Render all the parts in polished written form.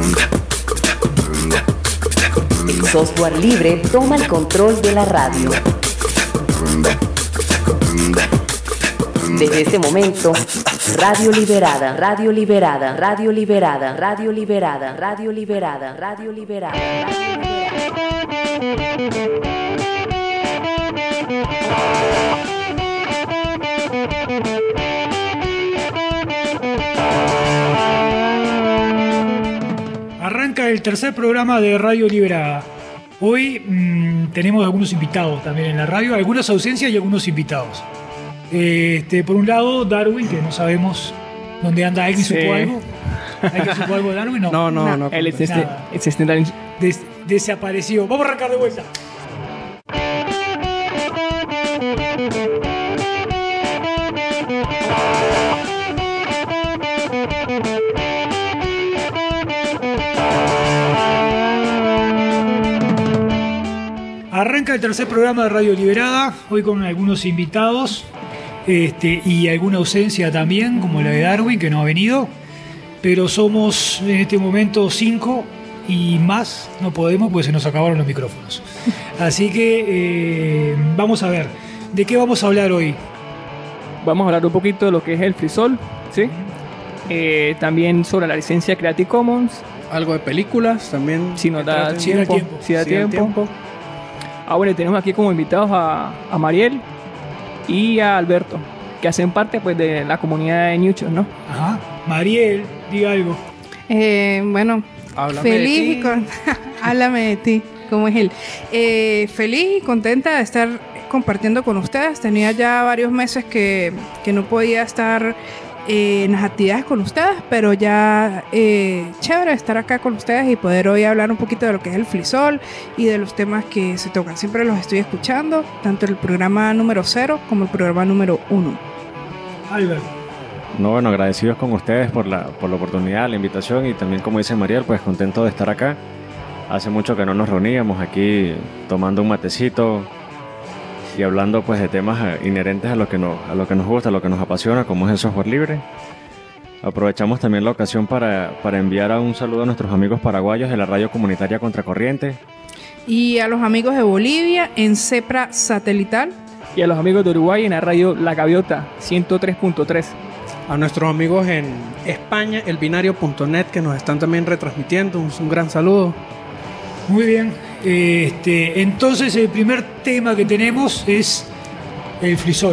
El software libre toma el control de la radio. Desde este momento, radio liberada, radio liberada, radio liberada, radio liberada, radio liberada, radio liberada, radio liberada. Arranca el tercer programa de Radio Liberada. Hoy tenemos algunos invitados también en la radio, algunas ausencias y algunos invitados. Por un lado, Darwin, que no sabemos dónde anda. ¿Alguien supo algo? ¿Alguien supo algo de Darwin? No. Él desapareció. Vamos a arrancar de vuelta. Arranca el tercer programa de Radio Liberada, hoy con algunos invitados y alguna ausencia también, como la de Darwin, que no ha venido, pero somos en este momento 5 y más no podemos porque se nos acabaron los micrófonos. Así que vamos a ver, ¿de qué vamos a hablar hoy? Vamos a hablar un poquito de lo que es el FreeSol, ¿sí? También sobre la licencia Creative Commons. Algo de películas también. Si nos da tiempo. Si da tiempo. Bueno, tenemos aquí como invitados a Mariel y a Alberto, que hacen parte pues de la comunidad de Newchos, ¿no? Ajá. Mariel, diga algo. Bueno, Háblame feliz de y con... Háblame de ti, ¿cómo es él? Feliz y contenta de estar compartiendo con ustedes. Tenía ya varios meses que no podía estar en las actividades con ustedes, pero ya chévere estar acá con ustedes y poder hoy hablar un poquito de lo que es el FreeSol y de los temas que se tocan. Siempre los estoy escuchando, tanto el programa número 0 como el programa número 1. Albert. No, bueno, agradecidos con ustedes por la oportunidad, la invitación y también, como dice Mariel, pues contento de estar acá. Hace mucho que no nos reuníamos aquí tomando un matecito y hablando pues de temas inherentes a lo que nos gusta, a lo que nos apasiona, como es el software libre. Aprovechamos también la ocasión para enviar un saludo a nuestros amigos paraguayos de la radio comunitaria Contracorriente. Y a los amigos de Bolivia en CEPRA Satelital. Y a los amigos de Uruguay en la radio La Gaviota 103.3. A nuestros amigos en España, elbinario.net, que nos están también retransmitiendo. Un gran saludo. Muy bien. Entonces el primer tema que tenemos es el FreeSol.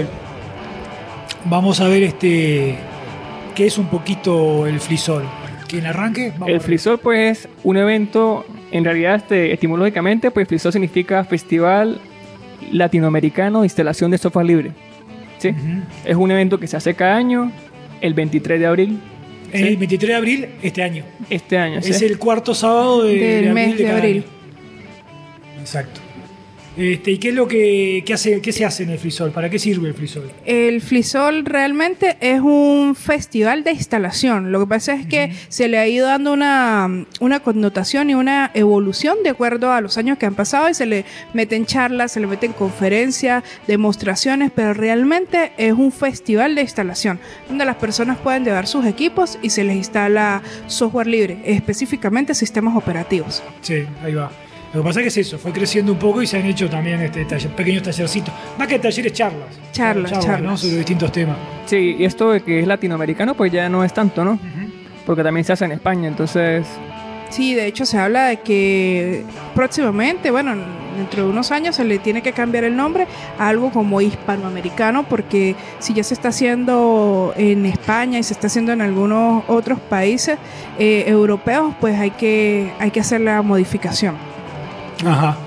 Vamos a ver qué es un poquito el FreeSol. ¿Quién arranque? El FreeSol pues es un evento, en realidad etimológicamente pues FreeSol significa Festival Latinoamericano de Instalación de Software Libre, ¿sí? Uh-huh. Es un evento que se hace cada año, el 23 de abril. El 23 de abril este año. Este año, es ¿sí? el cuarto sábado del mes de abril. Exacto. ¿Y qué es lo qué se hace en el FreeSol? ¿Para qué sirve el FreeSol? El FreeSol realmente es un festival de instalación. Lo que pasa es que se le ha ido dando una connotación y una evolución de acuerdo a los años que han pasado y se le meten charlas, se le meten conferencias, demostraciones, pero realmente es un festival de instalación donde las personas pueden llevar sus equipos y se les instala software libre, específicamente sistemas operativos. Sí, ahí va. Lo que pasa es que es eso, fue creciendo un poco y se han hecho también pequeños tallercitos. Más que talleres, charlas, ¿no? Sobre distintos temas. Sí, y esto de que es latinoamericano, pues ya no es tanto, ¿no? Uh-huh. Porque también se hace en España, entonces... Sí, de hecho se habla de que próximamente, dentro de unos años se le tiene que cambiar el nombre a algo como hispanoamericano, porque si ya se está haciendo en España y se está haciendo en algunos otros países europeos, pues hay que hacer la modificación. Ajá.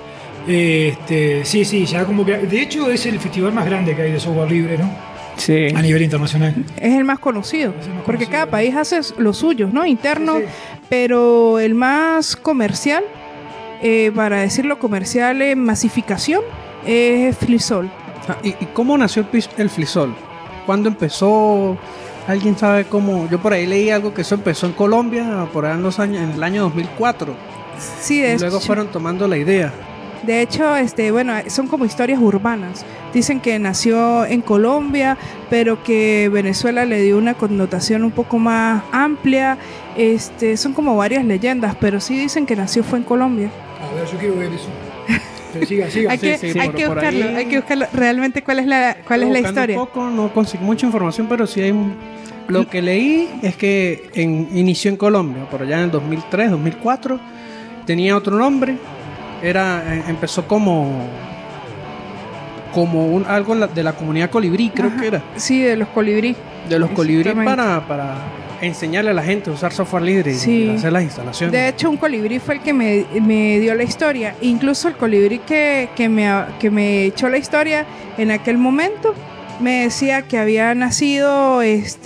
Sí, ya como que... De hecho es el festival más grande que hay de software libre, ¿no? Sí. A nivel internacional. Es el más conocido, porque cada país hace los suyos, ¿no? Interno, sí. Pero el más comercial, para decirlo comercial en masificación, es FreeSol. ¿Y cómo nació el FreeSol? ¿Cuándo empezó? ¿Alguien sabe cómo? Yo por ahí leí algo que eso empezó en Colombia, por ahí en el año 2004. Sí, de y luego fueron tomando la idea. De hecho, son como historias urbanas. Dicen que nació en Colombia, pero que Venezuela le dio una connotación un poco más amplia. Son como varias leyendas, pero sí dicen que nació fue en Colombia. A ver, yo quiero ver eso. Pero siga. Hay que por buscarlo, ahí- hay que buscarlo. Realmente, ¿cuál es la Buscando historia? Un poco, no conseguí mucha información, pero sí hay lo que leí es que inició en Colombia, por allá en el 2003, 2004. Tenía otro nombre. Empezó como algo de la comunidad colibrí, creo Ajá. que era. Sí, de los colibrí. De los colibrí Exactamente. para enseñarle a la gente a usar software libre Sí. y hacer las instalaciones. De hecho, un colibrí fue el que me dio la historia. Incluso el colibrí que me echó la historia en aquel momento me decía que había nacido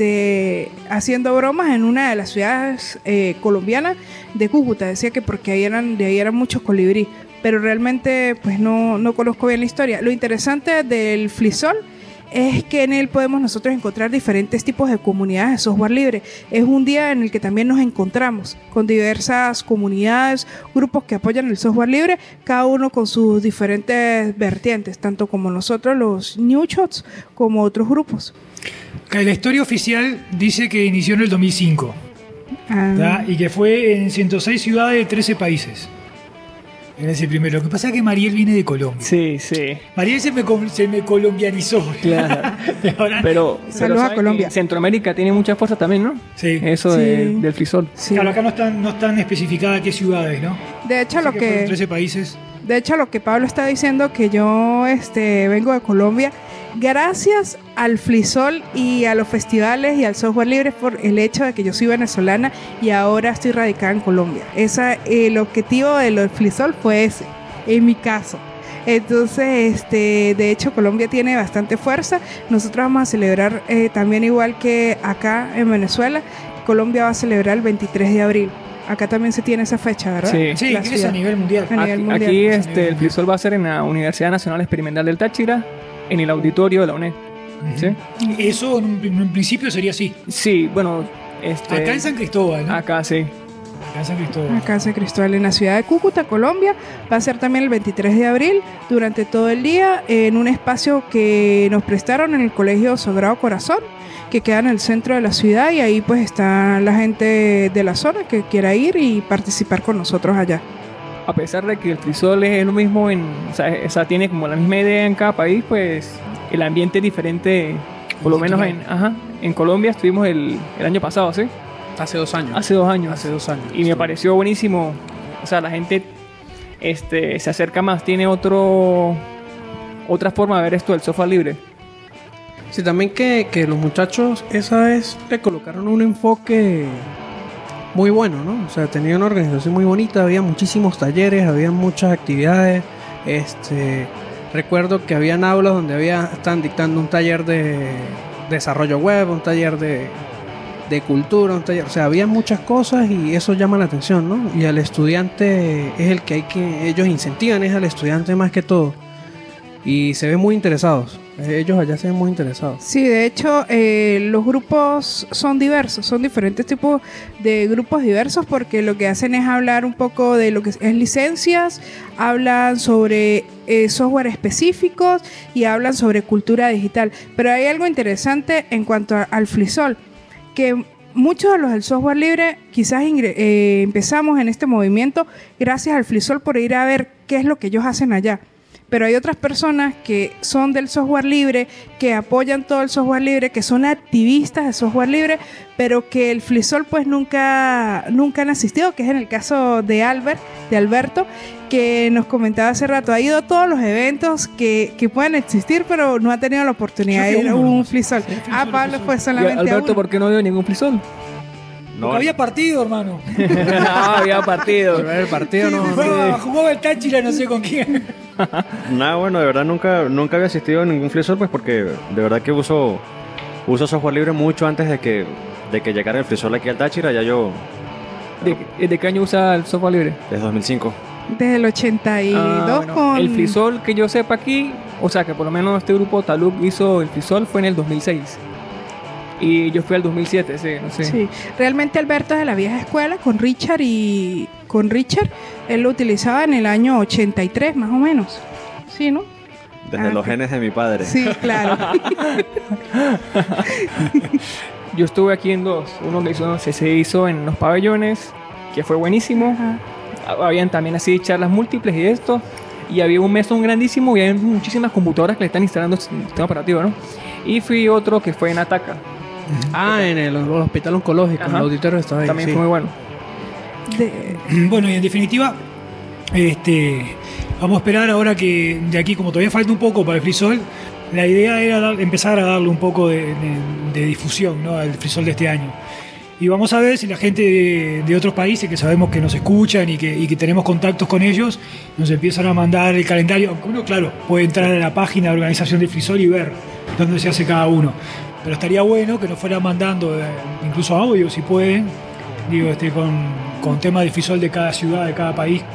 haciendo bromas en una de las ciudades colombianas de Cúcuta. Decía que porque de ahí eran muchos colibrí. Pero realmente pues no conozco bien la historia. Lo interesante del Flisol es que en él podemos nosotros encontrar diferentes tipos de comunidades de software libre. Es un día en el que también nos encontramos con diversas comunidades, grupos que apoyan el software libre, cada uno con sus diferentes vertientes, tanto como nosotros los New Shots, como otros grupos. La historia oficial dice que inició en el 2005 ¿tá? Y que fue en 106 ciudades de 13 países. En ese primero. Lo que pasa es que Mariel viene de Colombia. Sí. Mariel se me colombianizó. Claro. Ahora, Pero Saludos saben a Colombia. que Centroamérica tiene mucha fuerza también, ¿no? sí. Eso Sí. del Flisol. Sí. Claro, acá no están especificadas qué ciudades, ¿no? De hecho, Así que fueron 13 países. De hecho, lo que Pablo está diciendo, que yo vengo de Colombia, gracias al Flisol y a los festivales y al software libre por el hecho de que yo soy venezolana y ahora estoy radicada en Colombia. El objetivo de los Flisol fue ese, en mi caso. Entonces, de hecho, Colombia tiene bastante fuerza. Nosotros vamos a celebrar también igual que acá en Venezuela. Colombia va a celebrar el 23 de abril. Acá también se tiene esa fecha, ¿verdad? Sí. Sí, La que es a ciudad. nivel mundial. A nivel mundial. Aquí Es a nivel el Flisol va a ser en la Universidad Nacional Experimental del Táchira, en el auditorio de la UNED. ¿Sí? Eso en un principio sería así. Sí, bueno, Acá en San Cristóbal, ¿no? acá sí. Acá en San Cristóbal. Acá en San Cristóbal, en la ciudad de Cúcuta, Colombia. Va a ser también el 23 de abril, durante todo el día, en un espacio que nos prestaron en el Colegio Sagrado Corazón, que queda en el centro de la ciudad, y ahí pues está la gente de la zona que quiera ir y participar con nosotros allá. A pesar de que el Flisol es lo mismo, o sea, tiene como la misma idea en cada país, pues el ambiente es diferente. Por lo menos en Colombia estuvimos el año pasado, ¿sí? Hace 2 años. Hace 2 años. Hace 2 años. Y me pareció buenísimo. O sea, la gente se acerca más, tiene otra forma de ver esto del software libre. Sí, también que los muchachos esa vez le colocaron un enfoque muy bueno, ¿no? O sea, tenía una organización muy bonita, había muchísimos talleres, había muchas actividades. Recuerdo que habían aulas donde estaban dictando un taller de desarrollo web, un taller de cultura, un taller, o sea, había muchas cosas y eso llama la atención, ¿no? Y al estudiante es el que ellos incentivan, es al estudiante más que todo. Y se ven muy interesados. Ellos allá se ven muy interesados. Sí, de hecho, los grupos son diversos, son diferentes tipos de grupos diversos, porque lo que hacen es hablar un poco de lo que es licencias, hablan sobre software específicos y hablan sobre cultura digital. Pero hay algo interesante en cuanto al Flisol, que muchos de los del software libre quizás empezamos en este movimiento gracias al Flisol por ir a ver qué es lo que ellos hacen allá. Pero hay otras personas que son del software libre, que apoyan todo el software libre, que son activistas de software libre, pero que el Flisol pues nunca han asistido, que es en el caso de Alberto, que nos comentaba hace rato. Ha ido a todos los eventos que pueden existir, pero no ha tenido la oportunidad de ir a un Flisol. Pablo fue Y solamente a Alberto, uno. ¿por qué no dio ningún Flisol? Porque había partido, hermano. No, había partido. El partido no. Jugaba el Táchira, no sé con quién. Nada, bueno, de verdad nunca había asistido a ningún Flisol, pues porque de verdad que uso software libre mucho antes de que llegara el Flisol aquí al Táchira. Ya yo, ¿De qué año usa el software libre? desde 2005. Desde el 82 Bueno, con... el Flisol que yo sepa aquí, o sea que por lo menos este grupo Taluk hizo el Flisol fue en el 2006. Y yo fui al 2007, sí, no sé. Sí, realmente Alberto es de la vieja escuela con Richard él lo utilizaba en el año 83 más o menos. Sí, ¿no? Desde los Ok. genes de mi padre. Sí, claro. Yo estuve aquí en dos. Uno que se hizo en los pabellones, que fue buenísimo. Habían también así charlas múltiples y esto. Y había un mesón grandísimo y había muchísimas computadoras que le están instalando el sistema operativo, ¿no? Y fui otro que fue en Ataca. En el hospital oncológico, el auditorio estaba ahí. También fue muy bueno. Bueno, y en definitiva, vamos a esperar ahora que de aquí, como todavía falta un poco para el FreeSol, la idea era empezar a darle un poco de difusión, ¿no?, al FreeSol de este año. Y vamos a ver si la gente de otros países que sabemos que nos escuchan y que tenemos contactos con ellos, nos empiezan a mandar el calendario. Aunque uno, claro, puede entrar a la página de organización del FreeSol y ver dónde se hace cada uno. Pero estaría bueno que nos fueran mandando incluso audio, si pueden, digo, con temas de FreeSol de cada ciudad, de cada país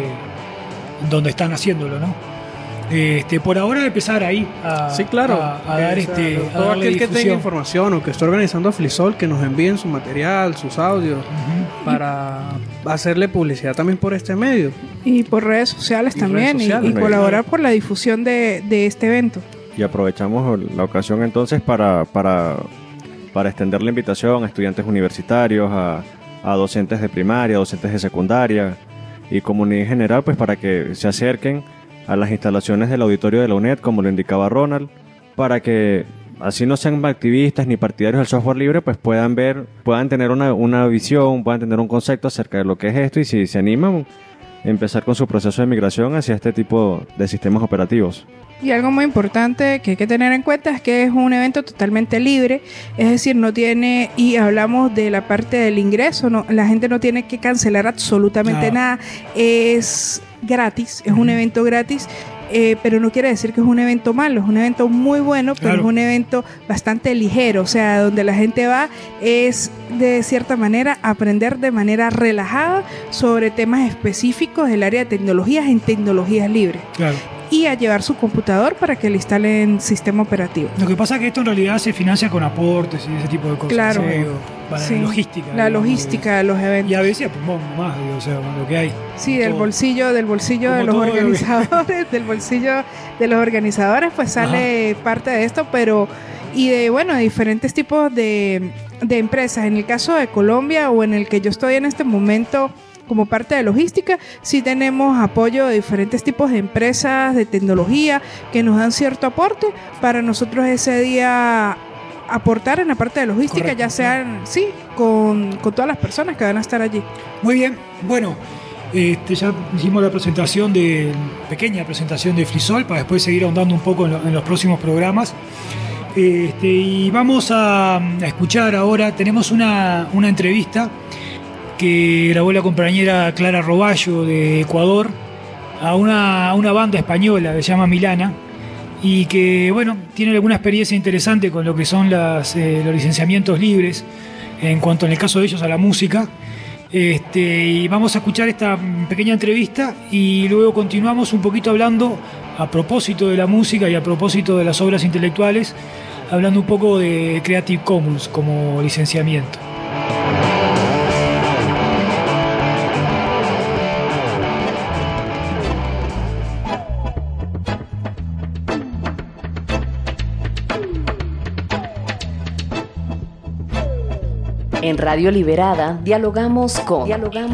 donde están haciéndolo, ¿no? Por ahora empezar ahí a dar todo aquel que tenga información o que esté organizando FreeSol, que nos envíen su material, sus audios, para hacerle publicidad también por este medio y por redes sociales también, y colaborar por la difusión de este evento. Y aprovechamos la ocasión entonces para extender la invitación a estudiantes universitarios, a docentes de primaria, docentes de secundaria y comunidad en general, pues para que se acerquen a las instalaciones del auditorio de la UNED, como lo indicaba Ronald, para que así no sean activistas ni partidarios del software libre, pues puedan tener una visión, puedan tener un concepto acerca de lo que es esto, y si se animan, empezar con su proceso de migración hacia este tipo de sistemas operativos. Y algo muy importante que hay que tener en cuenta es que es un evento totalmente libre, es decir, no tiene, y hablamos de la parte del ingreso, la gente no tiene que cancelar absolutamente nada, es gratis, es un evento gratis, pero no quiere decir que es un evento malo, es un evento muy bueno, pero es un evento bastante ligero, o sea, donde la gente va es de cierta manera aprender de manera relajada sobre temas específicos del área de tecnologías en tecnologías libres. Y a llevar su computador para que le instalen sistema operativo. Lo que pasa es que esto en realidad se financia con aportes y ese tipo de cosas. Claro. Para la logística. La logística de los eventos. Y a veces, pues, más, o sea, lo que hay. Sí, del bolsillo de los organizadores, del bolsillo de los organizadores, pues sale parte de esto, pero y de diferentes tipos de empresas. En el caso de Colombia, o en el que yo estoy en este momento, como parte de logística, sí tenemos apoyo de diferentes tipos de empresas de tecnología que nos dan cierto aporte para nosotros ese día aportar en la parte de logística. Correcto. Ya sean, con todas las personas que van a estar allí. Muy bien, bueno, ya hicimos la pequeña presentación de FreeSol, para después seguir ahondando un poco en los próximos programas. Y vamos a escuchar ahora, tenemos una entrevista que grabó la compañera Clara Roballo de Ecuador a una banda española que se llama Milana, y que tiene alguna experiencia interesante con lo que son los licenciamientos libres en cuanto, en el caso de ellos, a la música. Y vamos a escuchar esta pequeña entrevista y luego continuamos un poquito hablando a propósito de la música y a propósito de las obras intelectuales, hablando un poco de Creative Commons como licenciamiento. En Radio Liberada dialogamos con.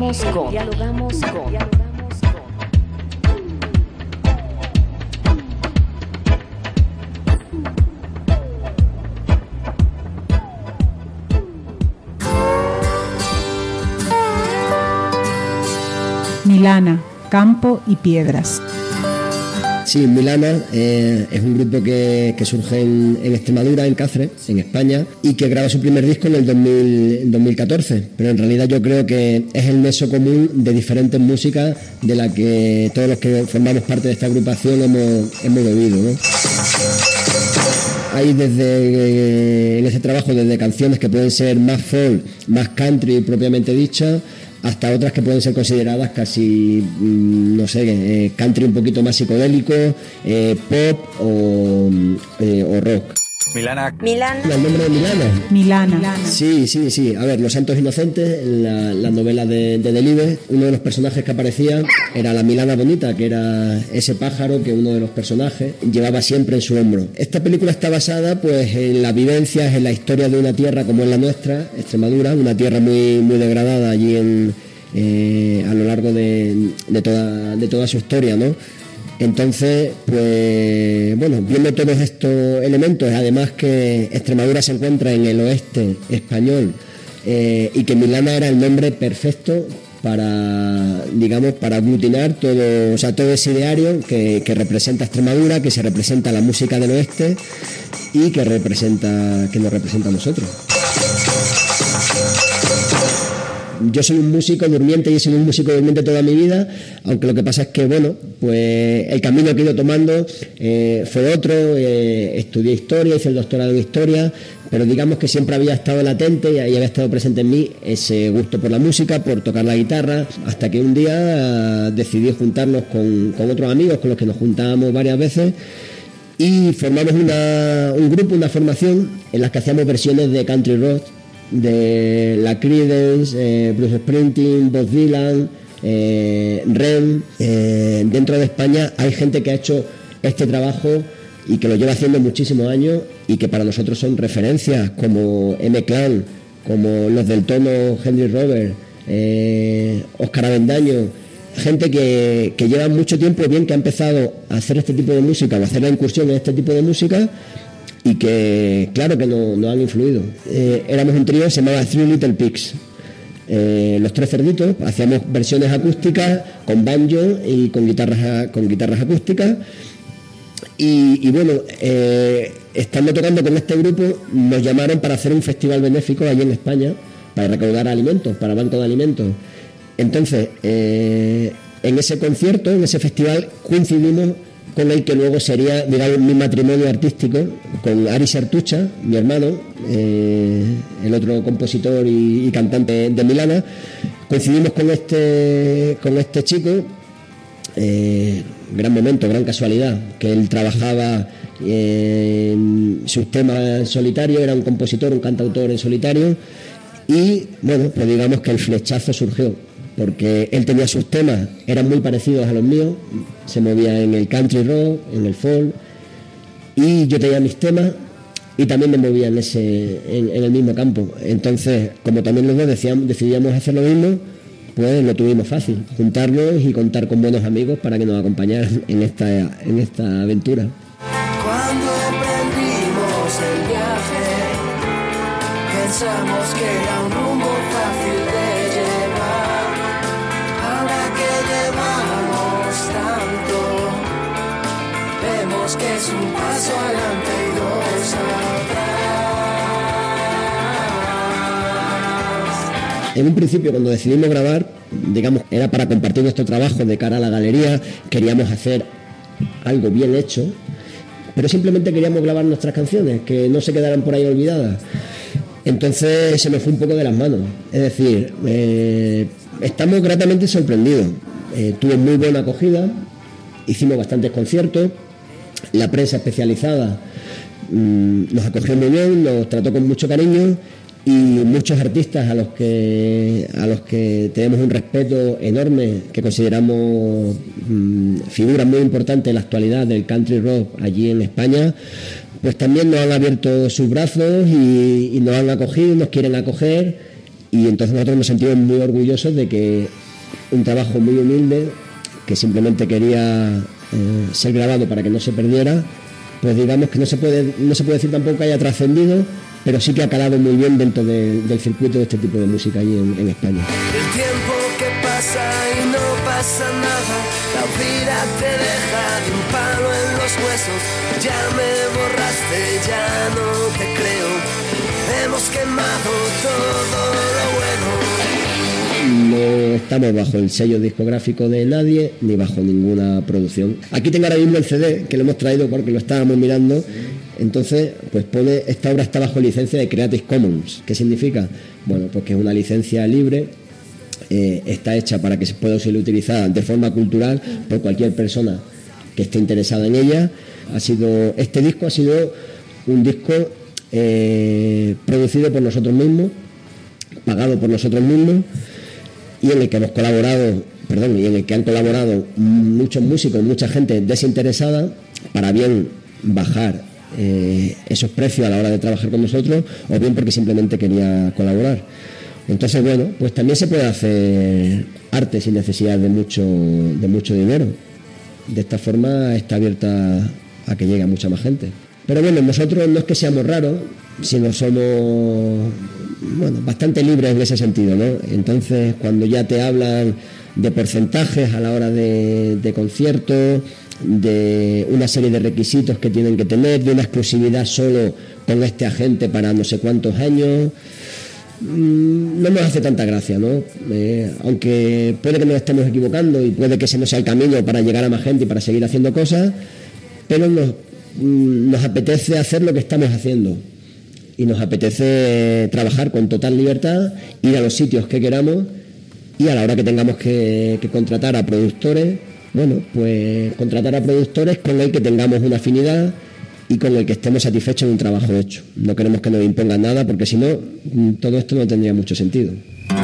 Milana, campo y piedras. Sí, Milana es un grupo que surge en Extremadura, en Cáceres, en España, y que graba su primer disco en el 2014. Pero en realidad yo creo que es el nexo común de diferentes músicas de la que todos los que formamos parte de esta agrupación hemos bebido, ¿no? Hay en ese trabajo desde canciones que pueden ser más folk, más country propiamente dicha, hasta otras que pueden ser consideradas casi, country un poquito más psicodélico, pop o rock. Milana. El nombre de Milana. Sí. A ver, Los Santos Inocentes, la novela de Delibes, uno de los personajes que aparecía era la Milana bonita, que era ese pájaro que uno de los personajes llevaba siempre en su hombro. Esta película está basada pues en las vivencias, en la historia de una tierra como es la nuestra, Extremadura, una tierra muy, muy degradada allí a lo largo de toda su historia, ¿no? Entonces, pues bueno, viendo todos estos elementos, además que Extremadura se encuentra en el oeste español y que Milana era el nombre perfecto para, digamos, para aglutinar todo ese ideario que representa Extremadura, que se representa la música del oeste y que nos representa a nosotros. Yo soy un músico durmiente y he sido un músico durmiente toda mi vida, aunque lo que pasa es que, bueno, pues el camino que he ido tomando fue otro. Estudié historia, hice el doctorado en historia, pero digamos que siempre había estado latente y había estado presente en mí ese gusto por la música, por tocar la guitarra, hasta que un día decidí juntarnos con otros amigos con los que nos juntábamos varias veces y formamos un grupo, una formación en la que hacíamos versiones de country rock, de la Creedence, Bruce Springsteen, Bob Dylan, Rem. Dentro de España hay gente que ha hecho este trabajo y que lo lleva haciendo muchísimos años y que para nosotros son referencias, como M-Clan, como los del tono, Henry Robert, Óscar Avendaño, gente que lleva mucho tiempo, bien, que ha empezado a hacer este tipo de música o a hacer la incursión en este tipo de música y que, claro, que nos han influido. Éramos un trío, se llamaba Three Little Pigs. Los tres cerditos, hacíamos versiones acústicas con banjo y con guitarras acústicas y bueno, estando tocando con este grupo nos llamaron para hacer un festival benéfico allí en España para recaudar alimentos, para Banco de Alimentos. Entonces, en ese concierto, en ese festival, coincidimos con el que luego sería, digamos, mi matrimonio artístico, con Ari Sertucha, mi hermano, el otro compositor y cantante de Milana. Coincidimos con este chico, gran momento, gran casualidad, que él trabajaba sus temas en solitario, era un compositor, un cantautor en solitario, y bueno, pues digamos que el flechazo surgió, porque él tenía sus temas, eran muy parecidos a los míos, se movía en el country rock, en el folk, y yo tenía mis temas y también me movía en el mismo campo. Entonces, como también los dos decidíamos hacer lo mismo, pues lo tuvimos fácil, juntarnos y contar con buenos amigos para que nos acompañaran en esta aventura. Cuando emprendimos el viaje, pensamos que era un rumbo fácil de llevar. Ahora que llevamos tanto, vemos que es un paso adelante y dos atrás. En un principio, cuando decidimos grabar, digamos, era para compartir nuestro trabajo de cara a la galería. Queríamos hacer algo bien hecho, pero simplemente queríamos grabar nuestras canciones, que no se quedaran por ahí olvidadas. Entonces se nos fue un poco de las manos. Es decir, estamos gratamente sorprendidos. Tuvo muy buena acogida, hicimos bastantes conciertos, la prensa especializada nos acogió muy bien, nos trató con mucho cariño, y muchos artistas a los que tenemos un respeto enorme, que consideramos figuras muy importantes en la actualidad del country rock allí en España, pues también nos han abierto sus brazos y nos han acogido, nos quieren acoger, y entonces nosotros nos sentimos muy orgullosos de que un trabajo muy humilde, que simplemente quería ser grabado para que no se perdiera, pues digamos que no se puede decir tampoco que haya trascendido, pero sí que ha calado muy bien dentro del circuito de este tipo de música allí en España. El tiempo que pasa y no pasa nada, la vida te deja de un palo en los huesos. Ya me borraste, ya no te creo, hemos quemado todo lo bueno. No estamos bajo el sello discográfico de nadie, ni bajo ninguna producción. Aquí tengo ahora mismo el CD, que lo hemos traído porque lo estábamos mirando. Entonces, pues pone, esta obra está bajo licencia de Creative Commons. ¿Qué significa? Bueno, pues que es una licencia libre, está hecha para que se pueda ser utilizada de forma cultural por cualquier persona que esté interesada en ella. Este disco ha sido un disco producido por nosotros mismos, pagado por nosotros mismos, y en el que y en el que han colaborado muchos músicos, mucha gente desinteresada, para bien bajar esos precios a la hora de trabajar con nosotros, o bien porque simplemente quería colaborar. Entonces, bueno, pues también se puede hacer arte sin necesidad de mucho dinero. De esta forma está abierta a que llegue a mucha más gente. Pero bueno, nosotros no es que seamos raros, sino somos, bueno, bastante libres en ese sentido, ¿no? Entonces, cuando ya te hablan de porcentajes a la hora de conciertos, de una serie de requisitos que tienen que tener, de una exclusividad solo con este agente para no sé cuántos años, no nos hace tanta gracia, ¿no? Aunque puede que nos estemos equivocando y puede que ese no sea el camino para llegar a más gente y para seguir haciendo cosas, pero nos apetece hacer lo que estamos haciendo y nos apetece trabajar con total libertad, ir a los sitios que queramos, y a la hora que tengamos que contratar a productores, bueno, pues contratar a productores con el que tengamos una afinidad y con el que estemos satisfechos de un trabajo hecho. No queremos que nos impongan nada, porque si no, todo esto no tendría mucho sentido.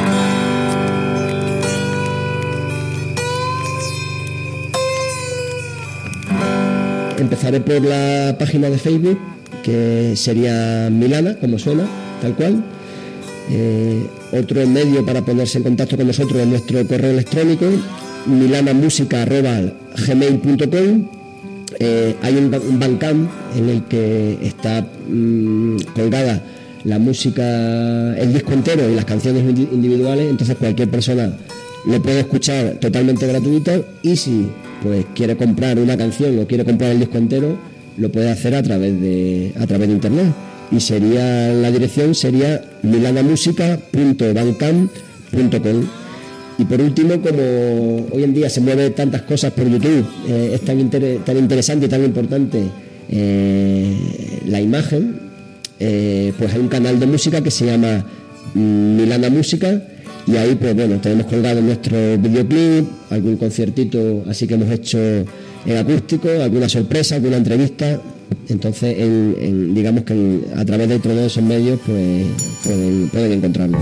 Empezaré por la página de Facebook, que sería Milana, como suena, tal cual. Otro medio para ponerse en contacto con nosotros es nuestro correo electrónico, milanamusica@gmail.com. Hay un Bandcamp en el que está colgada la música, el disco entero y las canciones individuales, entonces cualquier persona lo puede escuchar totalmente gratuito, y si pues quiere comprar una canción o quiere comprar el disco entero, lo puede hacer a través de internet, y la dirección sería milanamusica.bandcamp.com. Y por último, como hoy en día se mueven tantas cosas por YouTube, es tan interesante y tan importante la imagen, pues hay un canal de música que se llama Milana Música, y ahí pues bueno, tenemos colgado nuestro videoclip, algún conciertito así que hemos hecho en acústico, alguna sorpresa, alguna entrevista. Entonces digamos que a través de todos esos medios pues pueden encontrarnos.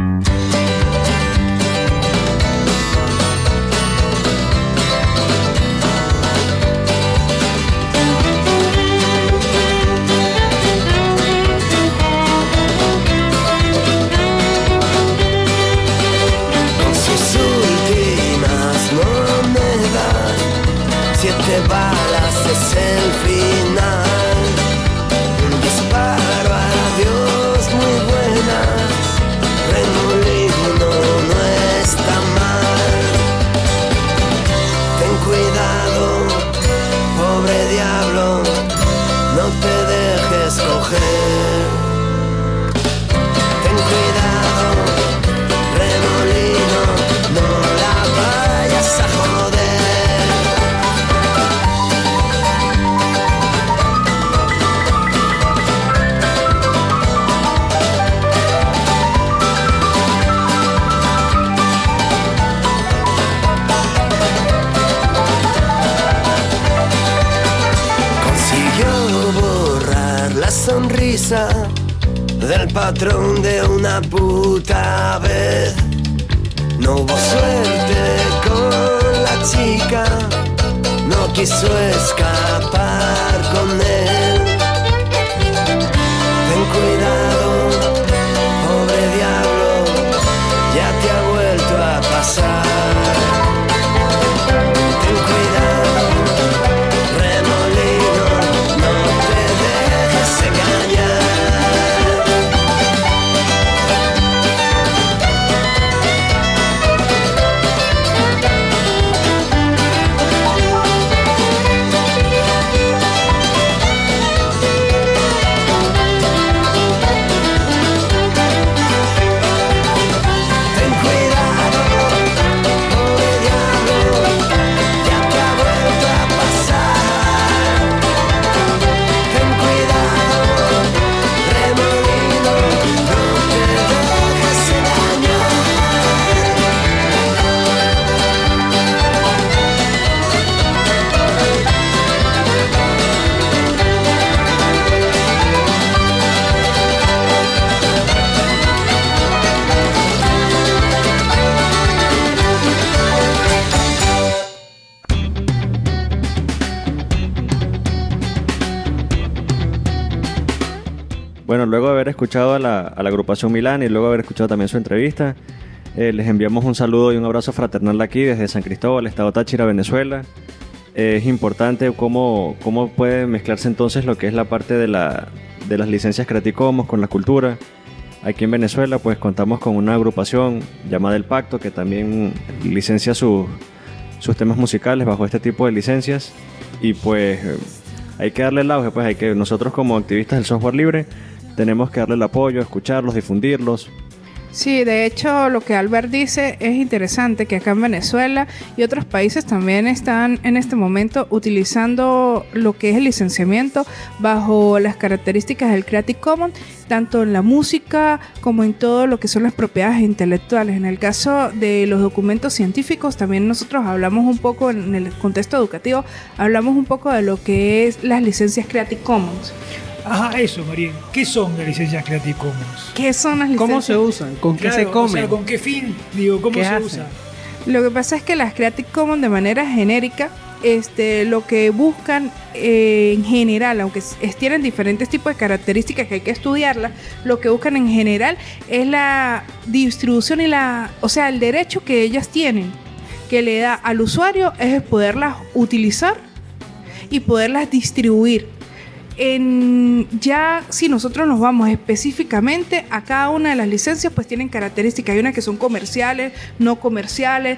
Del patrón de una puta vez. No hubo suerte con la chica, no quiso escapar con él. Ten cuidado, pobre diablo, ya te ha vuelto a pasar. Ten cuidado, remolino, no te dejes engañar. Bueno, luego de haber escuchado a la agrupación Milana y luego de haber escuchado también su entrevista, les enviamos un saludo y un abrazo fraternal aquí desde San Cristóbal, Estado Táchira, Venezuela. Es importante cómo puede mezclarse entonces lo que es la parte de las licencias Creative Commons con la cultura. Aquí en Venezuela pues contamos con una agrupación llamada El Pacto que también licencia sus temas musicales bajo este tipo de licencias y pues hay que darle el auge, pues nosotros como activistas del software libre tenemos que darle el apoyo, escucharlos, difundirlos. Sí, de hecho lo que Albert dice es interesante, que acá en Venezuela y otros países también están en este momento utilizando lo que es el licenciamiento bajo las características del Creative Commons, tanto en la música como en todo lo que son las propiedades intelectuales. En el caso de los documentos científicos, también nosotros hablamos un poco, en el contexto educativo, hablamos un poco de lo que es las licencias Creative Commons. Ajá, eso, María. ¿Qué son las licencias Creative Commons? ¿Qué son las licencias? ¿Cómo se usan? ¿Con qué se comen? O sea, ¿con qué fin? Digo, ¿cómo ¿Qué se hacen? usa? Lo que pasa es que las Creative Commons de manera genérica, lo que buscan en general, aunque tienen diferentes tipos de características que hay que estudiarlas, lo que buscan en general es la distribución y el derecho que ellas tienen, que le da al usuario, es poderlas utilizar y poderlas distribuir. Ya si nosotros nos vamos específicamente a cada una de las licencias, pues tienen características. Hay unas que son comerciales, no comerciales,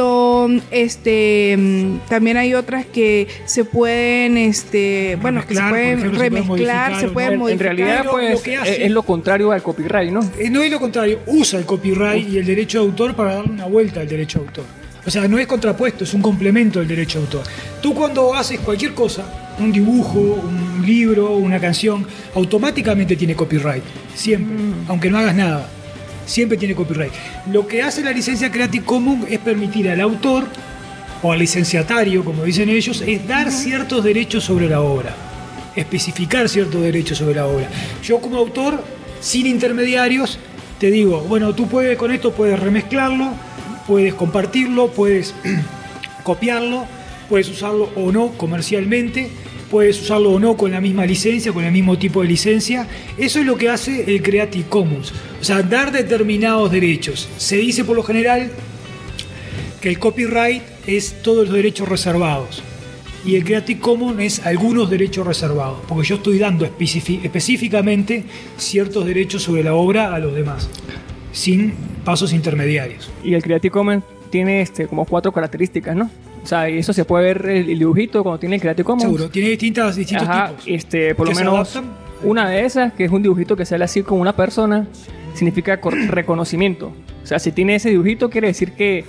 también hay otras que se pueden que se pueden remezclar, se pueden modificar. En realidad pues es lo contrario al copyright, ¿no? No es lo contrario, usa el copyright y el derecho de autor para darle una vuelta al derecho de autor. O sea, no es contrapuesto, es un complemento del derecho de autor. Tú cuando haces cualquier cosa, un dibujo, un libro, una canción, automáticamente tiene copyright. Siempre. Aunque no hagas nada. Siempre tiene copyright. Lo que hace la licencia Creative Commons es permitir al autor, o al licenciatario, como dicen ellos, es dar ciertos derechos sobre la obra. Especificar ciertos derechos sobre la obra. Yo como autor, sin intermediarios, te digo, bueno, tú puedes con esto puedes remezclarlo, puedes compartirlo, puedes copiarlo, puedes usarlo o no comercialmente, puedes usarlo o no con la misma licencia, con el mismo tipo de licencia. Eso es lo que hace el Creative Commons. O sea, dar determinados derechos. Se dice por lo general que el copyright es todos los derechos reservados y el Creative Commons es algunos derechos reservados, porque yo estoy dando específicamente ciertos derechos sobre la obra a los demás, sin pasos intermediarios. Y el Creative Commons tiene como 4 características, ¿no? O sea, y eso se puede ver el dibujito cuando tiene el Creative Commons. Seguro, tiene distintos tipos. Por lo menos una de esas, que es un dibujito que sale así como una persona, significa reconocimiento. O sea, si tiene ese dibujito, quiere decir que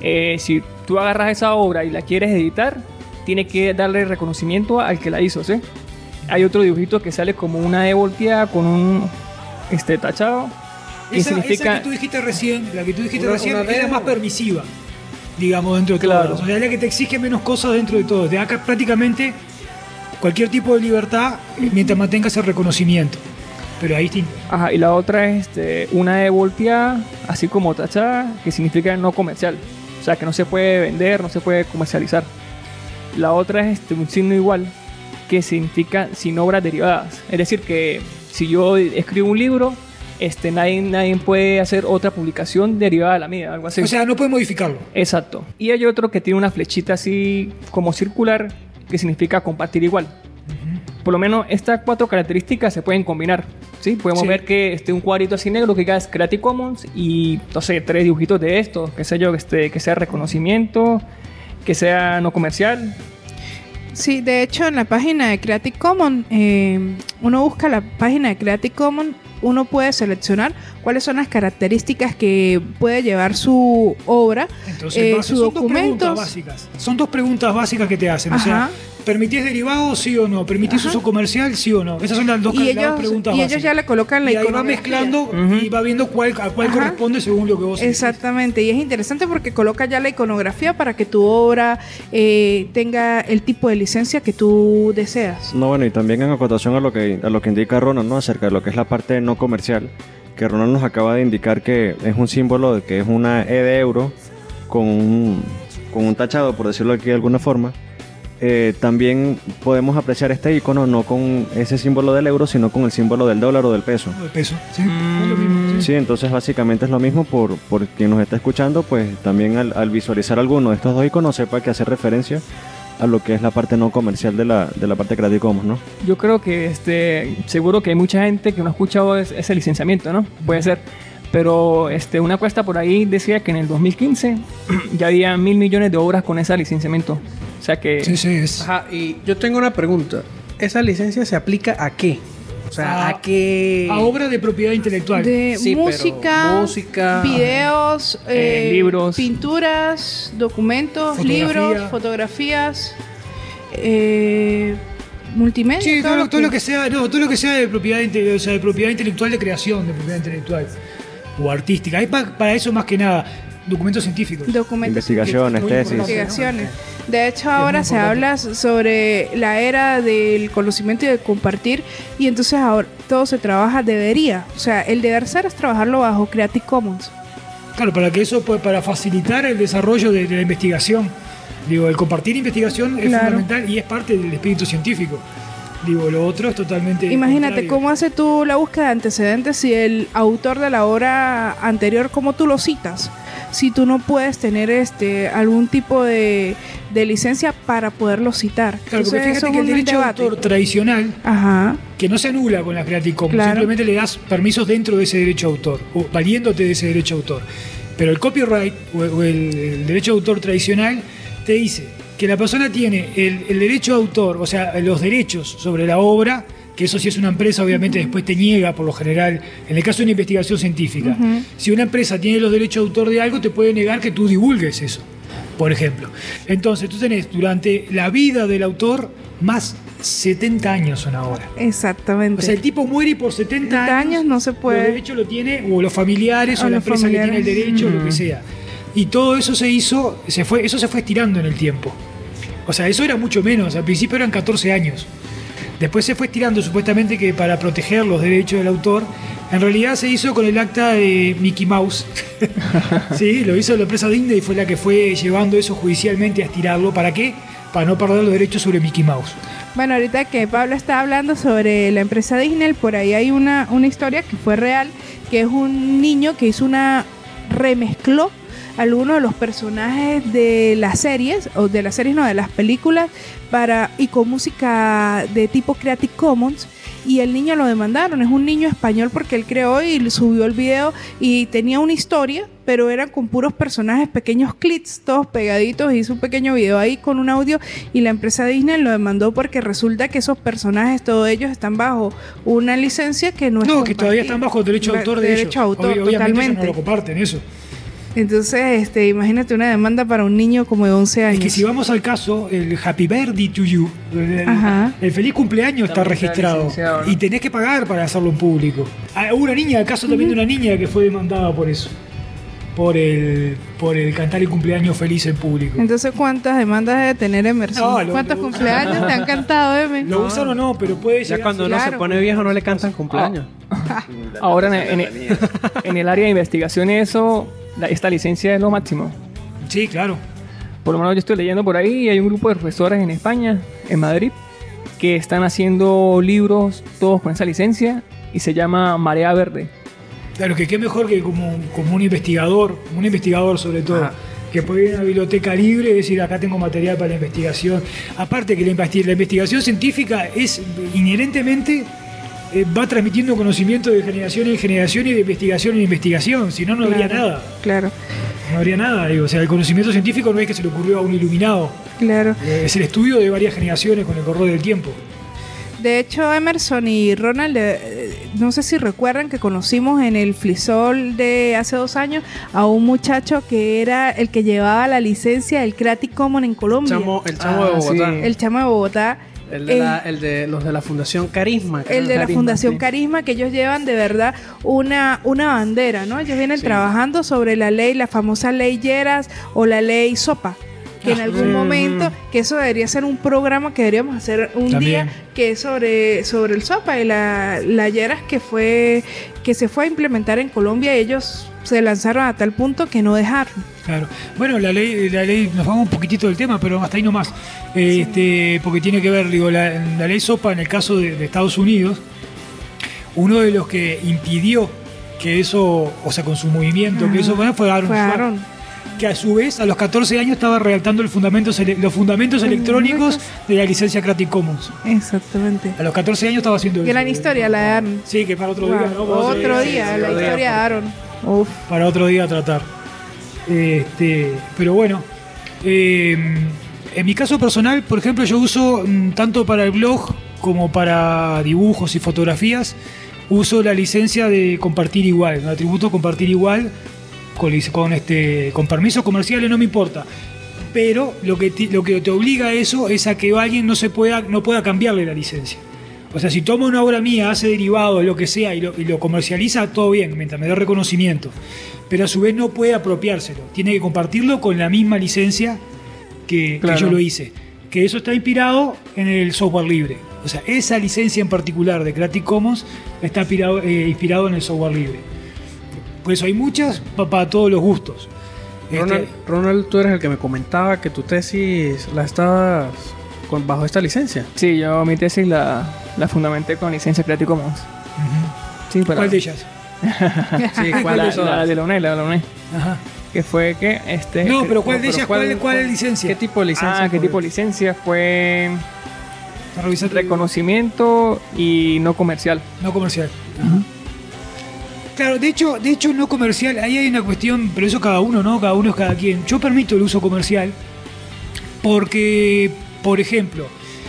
si tú agarras esa obra y la quieres editar, tiene que darle reconocimiento al que la hizo, ¿sí? Hay otro dibujito que sale como una E volteada con un tachado. Esa que tú dijiste recién, es la más permisiva, digamos, dentro de todo. O sea, es la que te exige menos cosas dentro de todo. Te da prácticamente cualquier tipo de libertad mientras mantengas el reconocimiento. Pero ahí distinto. Ajá, y la otra es una E volteada, así como tachada, que significa no comercial. O sea, que no se puede vender, no se puede comercializar. La otra es un signo igual, que significa sin obras derivadas. Es decir, que si yo escribo un libro, nadie puede hacer otra publicación derivada de la mía, algo así. O sea, no puede modificarlo. Exacto. Y hay otro que tiene una flechita así como circular, que significa compartir igual. Por lo menos estas 4 características se pueden combinar, ¿sí? Podemos ver que un cuadrito así negro que es Creative Commons y, no sé, 3 dibujitos de estos, qué sé yo, que sea reconocimiento, que sea no comercial. Sí, de hecho en la página de Creative Commons, uno busca la página de Creative Commons, uno puede seleccionar cuáles son las características que puede llevar su obra, su documento. Son 2 preguntas básicas que te hacen. Ajá. O sea, ¿permitís derivado, sí o no? ¿Permitís uso comercial, sí o no? Esas son las dos preguntas básicas. Y ellos ya le colocan la iconografía. Y ahí va mezclando y va viendo a cuál corresponde según lo que vos Exactamente. Decís. Y es interesante porque coloca ya la iconografía para que tu obra tenga el tipo de licencia que tú deseas. No, bueno, y también en acotación a lo que indica Ronald, ¿no? Acerca de lo que es la parte no comercial, que Ronald nos acaba de indicar que es un símbolo de que es una E de euro con un tachado, por decirlo aquí de alguna forma. también podemos apreciar este icono no con ese símbolo del euro, sino con el símbolo del dólar o del peso. El peso, sí. Es lo mismo, sí. Sí, entonces básicamente es lo mismo por quien nos está escuchando, pues también al visualizar alguno de estos dos iconos sepa que hace referencia a lo que es la parte no comercial de la parte Creative Commons, ¿no? Yo creo que seguro que hay mucha gente que no ha escuchado ese licenciamiento, ¿no? Puede ser. Pero una encuesta por ahí decía que en el 2015 ya había 1.000 millones de obras con ese licenciamiento. O sea que... Sí, es. Ajá, y yo tengo una pregunta. ¿Esa licencia se aplica a qué? O sea, ¿a qué? A obra de propiedad intelectual. De Sí, música, videos, libros, pinturas, documentos, libros, fotografías, multimedia. Sí, todo lo que sea de propiedad, o sea, de propiedad intelectual, de creación, de propiedad intelectual o artística. Es para eso más que nada documentos científicos. Investigaciones, tesis. Investigaciones. De hecho, ahora se habla sobre la era del conocimiento y de compartir, y entonces ahora todo se trabaja debería. O sea, el deber ser es trabajarlo bajo Creative Commons. Claro, para facilitar el desarrollo de la investigación. Digo, el compartir investigación es fundamental y es parte del espíritu científico. Digo, lo otro es totalmente... Imagínate, contrario. ¿cómo haces tú la búsqueda de antecedentes si el autor de la obra anterior, cómo tú lo citas? Si tú no puedes tener algún tipo de licencia para poderlo citar. Claro, porque entonces, fíjate que el derecho de autor tradicional, que no se anula con la Creative Commons, simplemente le das permisos dentro de ese derecho de autor, o valiéndote de ese derecho de autor. Pero el copyright, o el derecho de autor tradicional, te dice que la persona tiene el derecho de autor, o sea, los derechos sobre la obra, que eso si es una empresa obviamente después te niega por lo general, en el caso de una investigación científica. Si una empresa tiene los derechos de autor de algo, te puede negar que tú divulgues eso, por ejemplo. Entonces tú tenés durante la vida del autor más 70 años una obra. Exactamente. O sea, el tipo muere y por 70 años no se puede. Los derechos lo tiene, o los familiares, o la empresa que tiene el derecho, o lo que sea. Y todo eso eso se fue estirando en el tiempo. O sea, eso era mucho menos, al principio eran 14 años. Después se fue estirando supuestamente que para proteger los derechos del autor. En realidad se hizo con el acta de Mickey Mouse. Sí, lo hizo la empresa Disney y fue la que fue llevando eso judicialmente a estirarlo. ¿Para qué? Para no perder los derechos sobre Mickey Mouse. Bueno, ahorita que Pablo está hablando sobre la empresa Disney, por ahí hay una historia que fue real, que es un niño que remezcló algunos de los personajes de las series, de las películas, y con música de tipo Creative Commons, y el niño lo demandaron. Es un niño español porque él creó y subió el video y tenía una historia, pero eran con puros personajes, pequeños clips, todos pegaditos. Hizo un pequeño video ahí con un audio y la empresa Disney lo demandó porque resulta que esos personajes, todos ellos están bajo una licencia que no es que todavía están bajo derecho de autor de ellos. Obviamente totalmente. Ellos no lo comparten eso. Entonces, imagínate una demanda para un niño como de 11 años. Es que si vamos al caso, el Happy Birthday to You, el feliz cumpleaños está registrado y tenés que pagar para hacerlo en público. Hubo una niña, acaso también de una niña que fue demandada por eso, por el cantar el cumpleaños feliz en público. Entonces, ¿cuántas demandas debe tener Emerson? ¿Cuántos cumpleaños te han cantado, Emerson? Lo usan o no, pero puede llegar. Ya cuando uno se pone viejo no le cantan cumpleaños. Ahora en el área de investigación esta licencia es lo máximo. Sí, claro. Por lo menos yo estoy leyendo por ahí y hay un grupo de profesores en España, en Madrid, que están haciendo libros todos con esa licencia y se llama Marea Verde. Claro, que qué mejor que como un investigador sobre todo, que puede ir a una biblioteca libre y decir, acá tengo material para la investigación. Aparte que la investigación científica es inherentemente... va transmitiendo conocimiento de generación en generación y de investigación en investigación, si no, no habría nada. Claro. No habría nada, digo. O sea, el conocimiento científico no es que se le ocurrió a un iluminado. Claro. Es el estudio de varias generaciones con el correr del tiempo. De hecho, Emerson y Ronald, no sé si recuerdan que conocimos en el Flisol de hace 2 años a un muchacho que era el que llevaba la licencia del Creative Commons en Colombia. El chamo de Bogotá. Sí. El chamo de Bogotá. El de los de la Fundación Carisma. El de la Fundación Carisma, que ellos llevan de verdad una bandera, ¿no? Ellos vienen trabajando sobre la famosa ley Lleras o la ley Sopa. que en algún momento, que eso debería ser un programa que deberíamos hacer un También. día, que es sobre el SOPA y la Lleras que se fue a implementar en Colombia, y ellos se lanzaron a tal punto que no dejaron. Claro. Bueno, la ley, nos vamos un poquitito del tema, pero hasta ahí nomás. Porque tiene que ver, digo, la ley SOPA en el caso de Estados Unidos, uno de los que impidió que eso, o sea, con su movimiento, que eso fue Aaron Schwartz, que a su vez a los 14 años estaba redactando los fundamentos electrónicos de la licencia Creative Commons. Exactamente. A los 14 años estaba haciendo eso. Gran historia la de Aaron. Sí, que para otro día, ¿no? Para Otro día, la historia de Aaron. Uf. Para otro día tratar. Pero bueno, en mi caso personal, por ejemplo, yo uso tanto para el blog como para dibujos y fotografías, uso la licencia de compartir igual, un atributo compartir igual, con permisos comerciales no me importa, pero lo que te obliga a eso es a que alguien no pueda cambiarle la licencia. O sea, si toma una obra mía, hace derivados, lo que sea, y lo comercializa, todo bien, mientras me dé reconocimiento, pero a su vez no puede apropiárselo, tiene que compartirlo con la misma licencia que yo lo hice, que eso está inspirado en el software libre. O sea, esa licencia en particular de Creative Commons está inspirado en el software libre. Por eso hay muchas para todos los gustos. Ronald, tú eres el que me comentaba que tu tesis la estabas bajo esta licencia. Sí, yo mi tesis la fundamenté con licencia Creative Commons. Uh-huh. Sí, ¿Cuál de ellas? Sí, la de la UNED. Ajá. Que fue que No, pero ¿cuál de ellas? ¿Cuál licencia? ¿Qué tipo de licencia? ¿Qué tipo de licencia? Fue revisar reconocimiento y no comercial. No comercial. Uh-huh. Claro, de hecho no comercial, ahí hay una cuestión, pero eso cada uno, ¿no? Cada uno es cada quien. Yo permito el uso comercial porque, por ejemplo,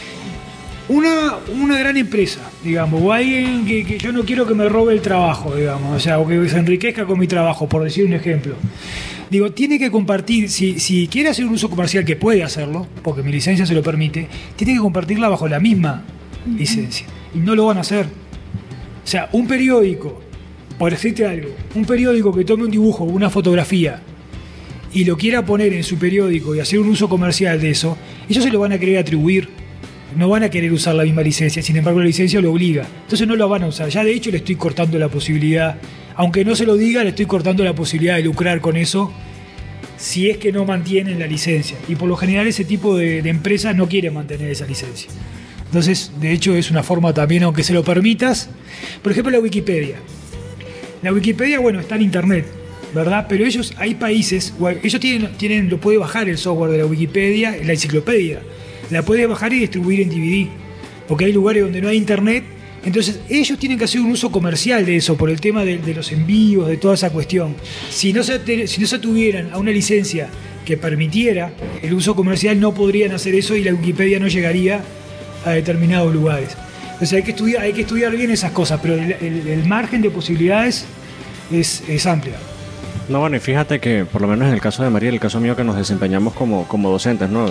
una gran empresa, digamos, o alguien que yo no quiero que me robe el trabajo, digamos, o sea, o que se enriquezca con mi trabajo, por decir un ejemplo. Digo, tiene que compartir, si quiere hacer un uso comercial, que puede hacerlo, porque mi licencia se lo permite, tiene que compartirla bajo la misma licencia. Y no lo van a hacer. O sea, un periódico, por decirte algo, un periódico que tome un dibujo o una fotografía y lo quiera poner en su periódico y hacer un uso comercial de eso, ellos se lo van a querer atribuir. No van a querer usar la misma licencia, sin embargo la licencia lo obliga. Entonces no lo van a usar. Ya de hecho le estoy cortando la posibilidad, aunque no se lo diga, le estoy cortando la posibilidad de lucrar con eso si es que no mantienen la licencia. Y por lo general ese tipo de empresas no quieren mantener esa licencia. Entonces, de hecho, es una forma también, aunque se lo permitas. Por ejemplo, la Wikipedia. La Wikipedia, bueno, está en internet, ¿verdad? Pero hay países, ellos tienen, lo puede bajar el software de la Wikipedia, la enciclopedia. La puedes bajar y distribuir en DVD, porque hay lugares donde no hay internet. Entonces ellos tienen que hacer un uso comercial de eso por el tema de los envíos, de toda esa cuestión. Si no se tuvieran a una licencia que permitiera el uso comercial, no podrían hacer eso y la Wikipedia no llegaría a determinados lugares. Entonces hay que estudiar bien esas cosas, pero el margen de posibilidades es amplio. No, bueno, y fíjate que por lo menos en el caso de María, el caso mío, que nos desempeñamos como docentes, ¿no?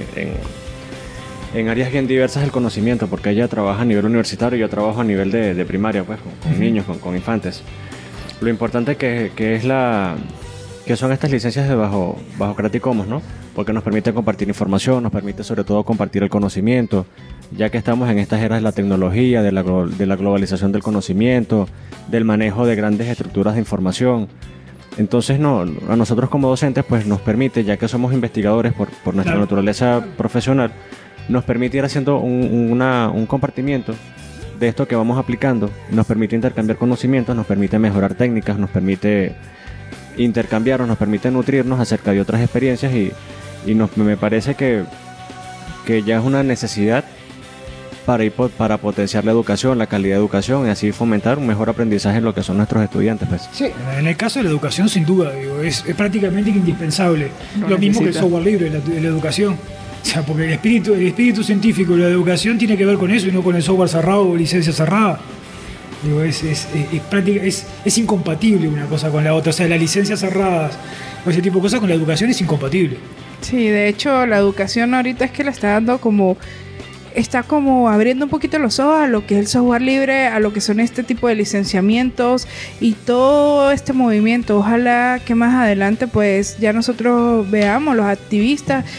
En áreas bien diversas del conocimiento, porque ella trabaja a nivel universitario y yo trabajo a nivel de primaria, pues, con niños, con infantes. Lo importante que son estas licencias de bajo Creative Commons, ¿no? Porque nos permite compartir información, nos permite sobre todo compartir el conocimiento, ya que estamos en estas eras de la tecnología, de la globalización del conocimiento, del manejo de grandes estructuras de información. Entonces, a nosotros como docentes, pues nos permite, ya que somos investigadores por nuestra naturaleza profesional, nos permite ir haciendo un compartimiento de esto que vamos aplicando, nos permite intercambiar conocimientos, nos permite mejorar técnicas, nos permite intercambiarnos, nos permite nutrirnos acerca de otras experiencias y me parece que ya es una necesidad para potenciar la educación, la calidad de educación y así fomentar un mejor aprendizaje en lo que son nuestros estudiantes, pues. Sí, en el caso de la educación, sin duda, digo, es prácticamente indispensable. Lo mismo que el software libre en la educación. O sea, porque el espíritu científico de la educación tiene que ver con eso y no con el software cerrado o licencia cerrada. Digo, es incompatible una cosa con la otra. O sea, las licencias cerradas o ese tipo de cosas con la educación es incompatible. Sí, de hecho, la educación ahorita es que la está dando está como abriendo un poquito los ojos a lo que es el software libre, a lo que son este tipo de licenciamientos y todo este movimiento. Ojalá que más adelante pues ya nosotros veamos, los activistas,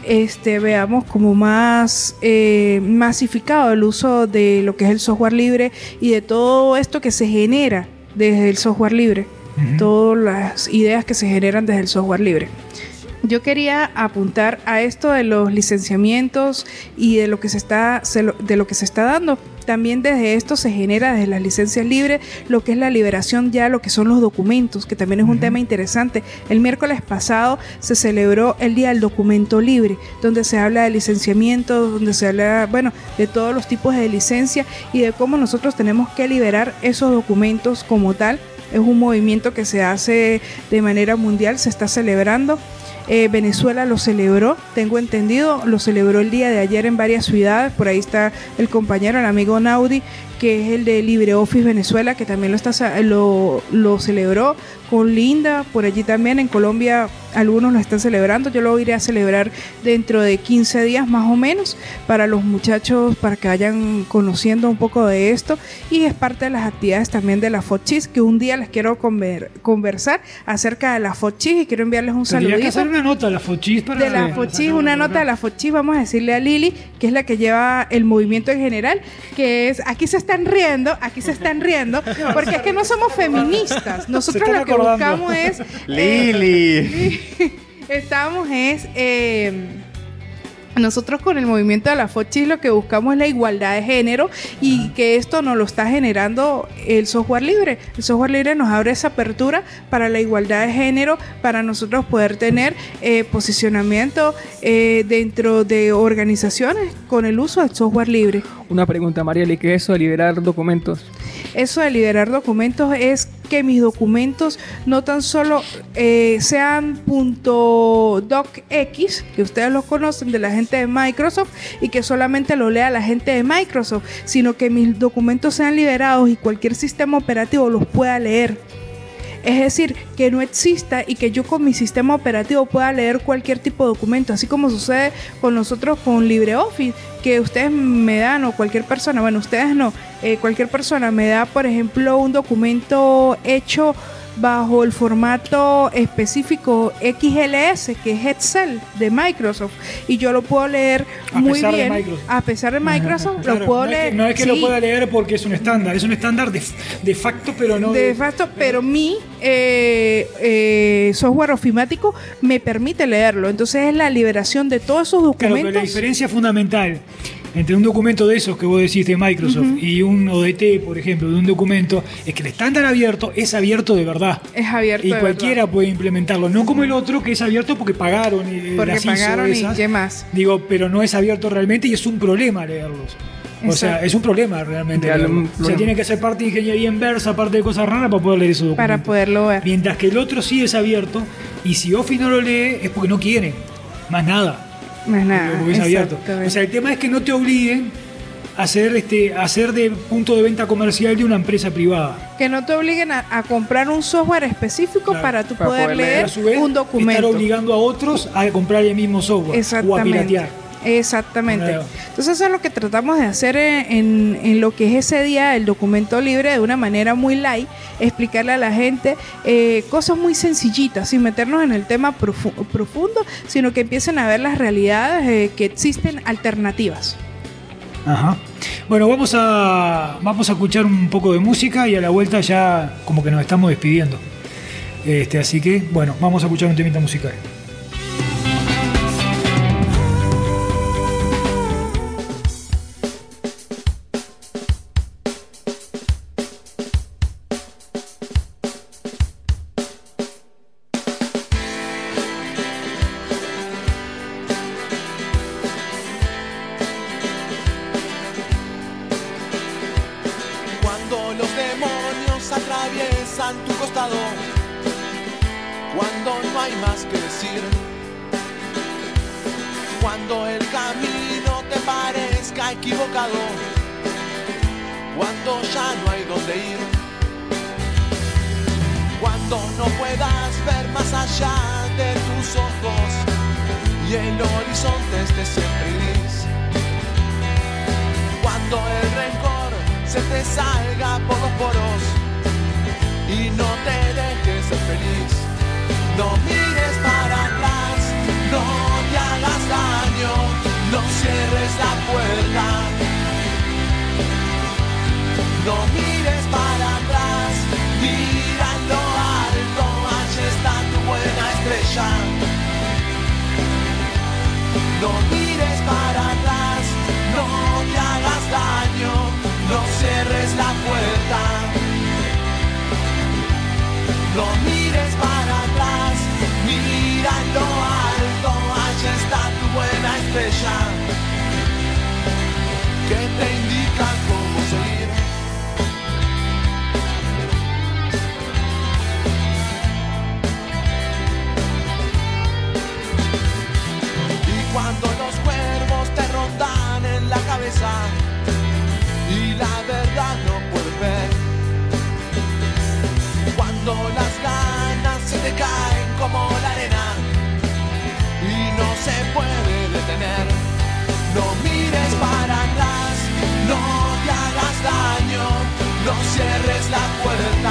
veamos como más masificado el uso de lo que es el software libre y de todo esto que se genera desde el software libre, todas las ideas que se generan desde el software libre. Yo quería apuntar a esto de los licenciamientos y de lo que se está dando. También desde esto se genera, desde las licencias libres, lo que es la liberación ya, lo que son los documentos, que también es un tema interesante. El miércoles pasado se celebró el Día del Documento Libre, donde se habla de licenciamiento, donde se habla, de todos los tipos de licencia y de cómo nosotros tenemos que liberar esos documentos como tal. Es un movimiento que se hace de manera mundial, se está celebrando. Venezuela lo celebró, tengo entendido, lo celebró el día de ayer en varias ciudades. Por ahí está el compañero, el amigo Naudi, que es el de LibreOffice Venezuela, que también lo celebró con Linda. Por allí también en Colombia algunos lo están celebrando. Yo lo iré a celebrar dentro de 15 días más o menos para los muchachos, para que vayan conociendo un poco de esto, y es parte de las actividades también de la FOCHIS, que un día les quiero conversar acerca de la FOCHIS y quiero enviarles un saludito. Tendría que hacer una nota de la FOCHIS una nota de la FOCHIS. Vamos a decirle a Lili, que es la que lleva el movimiento en general, que es, aquí se están riendo, porque es que no somos feministas. Nosotros lo que buscamos es Lili. Nosotros con el movimiento de la FOCHIS lo que buscamos es la igualdad de género, y que esto nos lo está generando el software libre. El software libre nos abre esa apertura para la igualdad de género, para nosotros poder tener posicionamiento dentro de organizaciones con el uso del software libre. Una pregunta, Marieli, ¿qué es eso de liberar documentos? Eso de liberar documentos es que mis documentos no tan solo sean .docx, que ustedes los conocen de la gente de Microsoft y que solamente lo lea la gente de Microsoft, sino que mis documentos sean liberados y cualquier sistema operativo los pueda leer. Es decir, que no exista y que yo con mi sistema operativo pueda leer cualquier tipo de documento, así como sucede con nosotros con LibreOffice, que ustedes me dan, o cualquier persona, ustedes no, cualquier persona me da, por ejemplo, un documento hecho bajo el formato específico XLS, que es Excel de Microsoft, y yo lo puedo leer muy bien, a pesar de Microsoft. Claro, lo puedo leer. No es que lo pueda leer porque es un estándar de facto, pero no de facto, pero mi software ofimático me permite leerlo. Entonces es la liberación de todos esos documentos. Claro, pero la diferencia fundamental entre un documento de esos que vos decís de Microsoft y un ODT, por ejemplo, de un documento, es que el estándar abierto es abierto de verdad. Es abierto y de cualquiera verdad. Puede implementarlo, no como el otro que es abierto porque pagaron. Porque pagaron y qué más. Digo, pero no es abierto realmente y es un problema leerlos. O sea, es un problema realmente. O sea, tiene que ser parte de ingeniería inversa, parte de cosas raras para poder leer esos documentos. Para poderlo ver. Mientras que el otro sí es abierto, y si Office no lo lee es porque no quiere. Más nada. Porque es abierto. O sea, el tema es que no te obliguen a hacer de punto de venta comercial de una empresa privada. Que no te obliguen a comprar un software específico para tú poder leer a su vez, un documento. Estar obligando a otros a comprar el mismo software o a piratear. Exactamente. Claro. Entonces eso es lo que tratamos de hacer en lo que es ese día, el documento libre, de una manera muy light, explicarle a la gente cosas muy sencillitas, sin meternos en el tema profundo, sino que empiecen a ver las realidades, que existen alternativas. Ajá. Bueno, vamos a escuchar un poco de música y a la vuelta ya como que nos estamos despidiendo. Así que, bueno, vamos a escuchar un temita musical. No mires para atrás, no te hagas daño. No mires para atrás, no te hagas daño, no cierres la puerta. No mires para atrás, mira en lo alto, allá está tu buena estrella, que te indica cómo seguir. Y cuando los cuervos te rondan en la cabeza y la verdad no puedes ver, cuando las ganas se te caen como la arena y no se puede detener, no mires para atrás, no te hagas daño, no cierres la puerta.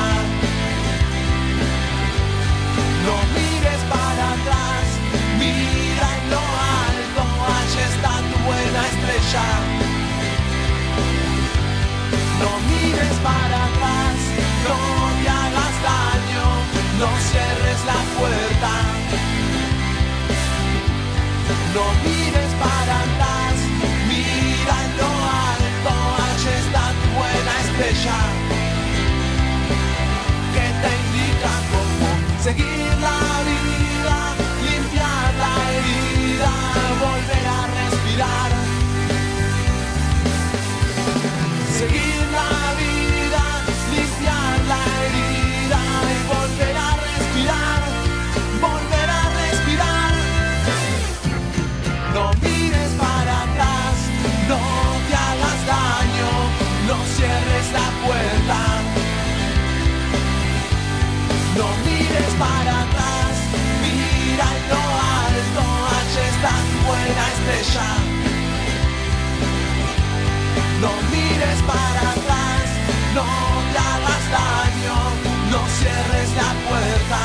No mires para atrás, mira en lo alto, allí está tu buena estrella. No mires para atrás, no te hagas daño, no cierres la puerta. No mires para atrás, mira en lo alto, allí está tu buena estrella, que te indica cómo seguir la vida, limpiar la herida, volver a respirar. Seguir la vida, limpiar la herida y volver a respirar, volver a respirar. No mires para atrás, no te hagas daño, no cierres la puerta. No mires para atrás, mira en lo alto, allí está tu buena estrella. No mires para atrás, no te hagas daño, no cierres la puerta.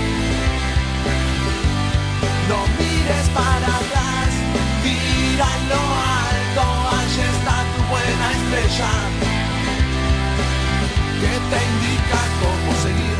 No mires para atrás, mira en lo alto, allí está tu buena estrella, que te indica cómo seguir.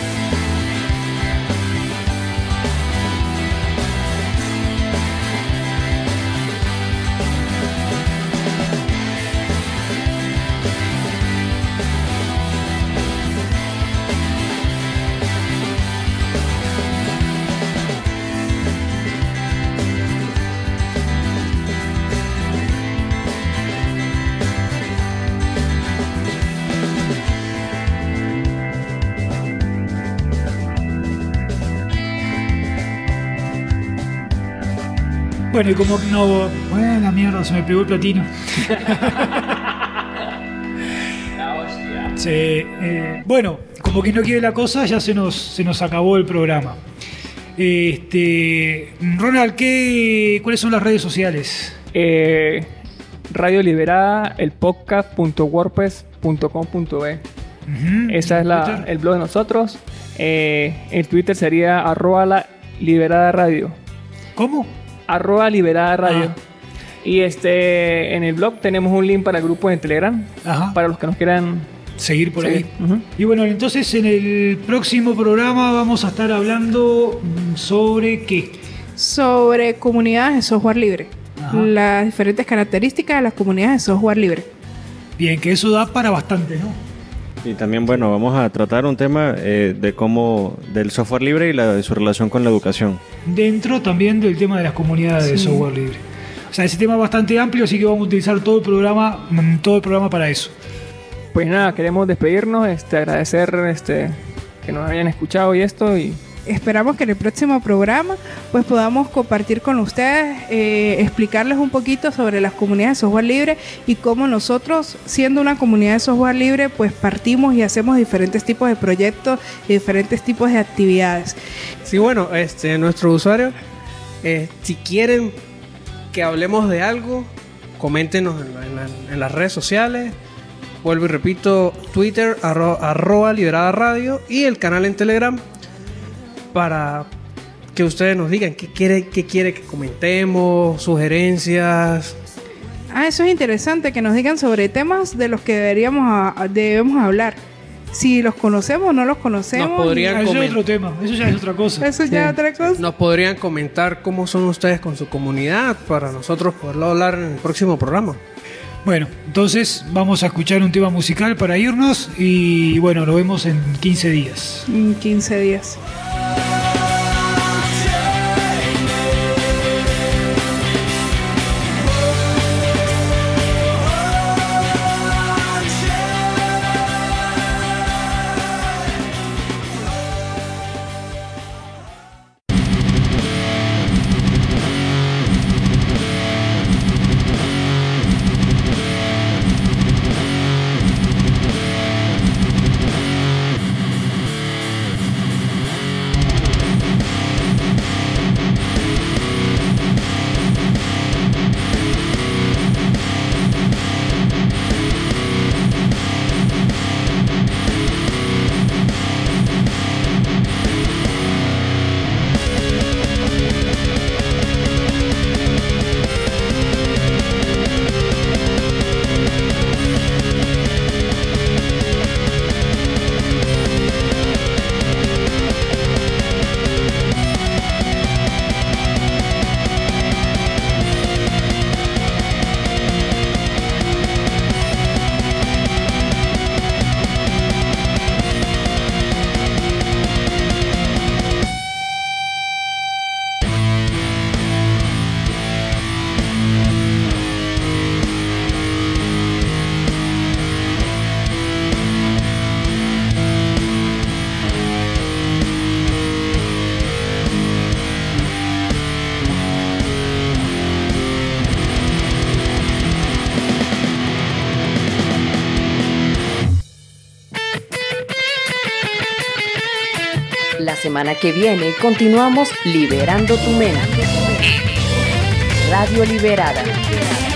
Bueno, y como no... Bueno, la mierda, se me pegó el platino. Sí, bueno, como que no quiere la cosa, ya se nos acabó el programa. Ronald, ¿cuáles son las redes sociales? Radio Liberada, el podcast.wordpress.com.be. Esa es el blog de nosotros. El Twitter sería @liberada_radio. ¿Cómo? @liberada_radio. Y en el blog tenemos un link para el grupo de Telegram. Ajá. Para los que nos quieran seguir por ahí. Y bueno, entonces en el próximo programa vamos a estar hablando sobre ¿qué? Sobre comunidades de software libre. Ajá. Las diferentes características de las comunidades de software libre. Bien, que eso da para bastante, ¿no? Y también, bueno, vamos a tratar un tema del software libre y de su relación con la educación. Dentro también del tema de las comunidades de software libre. O sea, ese tema es bastante amplio, así que vamos a utilizar todo el programa para eso. Pues nada, queremos despedirnos, agradecer que nos hayan escuchado y esperamos que en el próximo programa pues podamos compartir con ustedes, explicarles un poquito sobre las comunidades de software libre y cómo nosotros, siendo una comunidad de software libre, pues partimos y hacemos diferentes tipos de proyectos y diferentes tipos de actividades. Sí, bueno, nuestros usuarios, si quieren que hablemos de algo, coméntenos en las redes sociales. Vuelvo y repito, Twitter, @liberada_radio y el canal en Telegram, para que ustedes nos digan qué quiere que comentemos, sugerencias. Eso es interesante, que nos digan sobre temas de los que debemos hablar. si los conocemos o no los conocemos. Nos podrían Eso es otro tema, eso ya es otra cosa. Eso ya es otra cosa. Nos podrían comentar cómo son ustedes con su comunidad para nosotros poderlo hablar en el próximo programa. Bueno, entonces vamos a escuchar un tema musical para irnos y bueno, nos vemos en 15 días. 15 días. La semana que viene continuamos liberando tu mente. Radio Liberada.